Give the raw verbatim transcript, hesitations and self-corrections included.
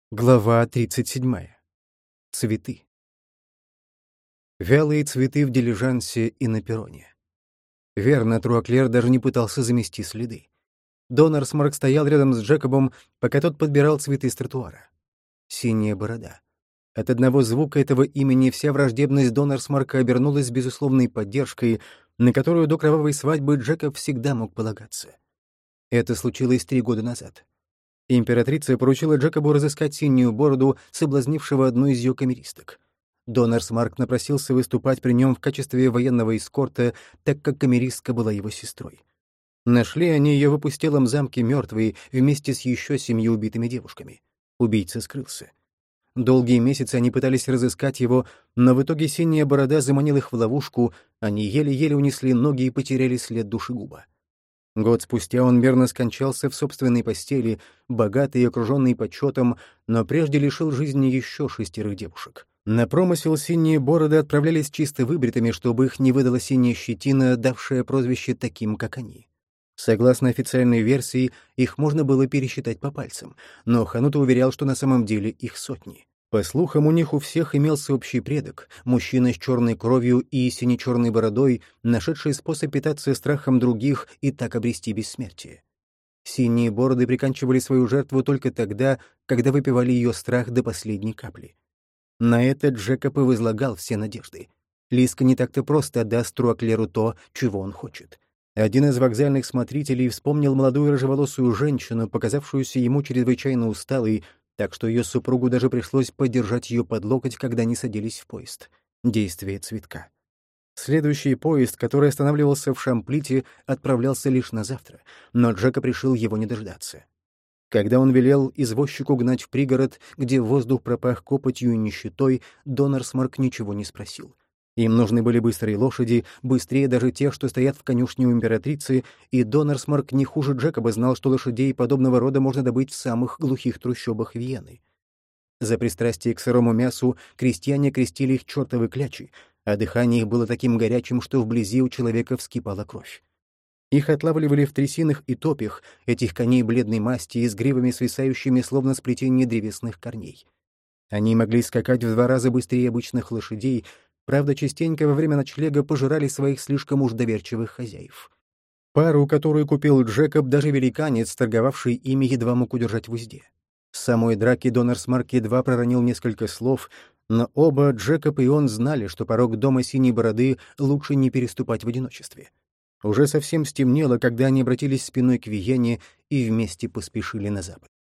Глава тридцать седьмая. Цветы. Вялые цветы в дилижансе и на перроне. Верно, Труаклер даже не пытался замести следы. Донорсмарк стоял рядом с Джекобом, пока тот подбирал цветы с тротуара. Синяя борода. От одного звука этого имени вся враждебность Донорсмарка обернулась безусловной поддержкой, на которую до кровавой свадьбы Джекоб всегда мог полагаться. Это случилось три года назад. Императрица поручила Джекобу разыскать синюю бороду, соблазнившего одну из ее камеристок. Донорсмарк напросился выступать при нем в качестве военного эскорта, так как камеристка была его сестрой. Нашли они ее в опустелом замке мертвой вместе с еще семью убитыми девушками. Убийца скрылся. Долгие месяцы они пытались разыскать его, но в итоге синяя борода заманил их в ловушку, они еле-еле унесли ноги и потеряли след душегуба. Год спустя он мирно скончался в собственной постели, богатый и окруженный почетом, но прежде лишил жизни еще шестерых девушек. На промысел синие бороды отправлялись чисто выбритыми, чтобы их не выдала синяя щетина, давшая прозвище таким, как они. Согласно официальной версии, их можно было пересчитать по пальцам, но Ханута уверял, что на самом деле их сотни. По слухам, у них у всех имелся общий предок, мужчина с черной кровью и сине-черной бородой, нашедший способ питаться страхом других и так обрести бессмертие. Синие бороды приканчивали свою жертву только тогда, когда выпивали ее страх до последней капли. На это Джекоб и возлагал все надежды. Лиска не так-то просто отдаст Труаклеру то, чего он хочет. Один из вокзальных смотрителей вспомнил молодую рыжеволосую женщину, показавшуюся ему чрезвычайно усталой, так что ее супругу даже пришлось поддержать ее под локоть, когда они садились в поезд. Действие цветка. Следующий поезд, который останавливался в Шамплите, отправлялся лишь на завтра, но Джекоб решил его не дождаться. Когда он велел извозчику гнать в пригород, где воздух пропах копотью и нищетой, Донорсмарк ничего не спросил. Им нужны были быстрые лошади, быстрее даже тех, что стоят в конюшне у императрицы, и Донорсмарк не хуже Джекоба знал, что лошадей подобного рода можно добыть в самых глухих трущобах Виены. За пристрастие к сырому мясу крестьяне крестили их чертовы клячи, а дыхание их было таким горячим, что вблизи у человека вскипала кровь. Их отлавливали в трясинах и топях, этих коней бледной масти и с гривами, свисающими словно сплетение древесных корней. Они могли скакать в два раза быстрее обычных лошадей, правда, частенько во время ночлега пожирали своих слишком уж доверчивых хозяев. Пару, которую купил Джекоб, даже великанец, торговавший ими, едва мог удержать в узде. В самой драке Донорсмарк едва проронил несколько слов, но оба, Джекоб и он, знали, что порог дома Синей Бороды лучше не переступать в одиночестве. Уже совсем стемнело, когда они обратились спиной к Виене и вместе поспешили на запад.